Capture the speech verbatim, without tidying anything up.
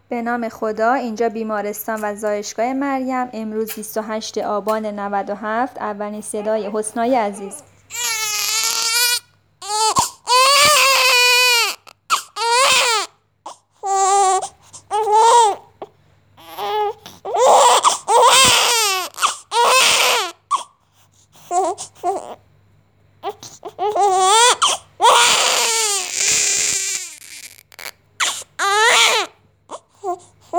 به نام خدا. اینجا بیمارستان و زایشگاه مریم. امروز بیست و هشتم آبان نود و هفت. اولین صدای حسنای عزیز.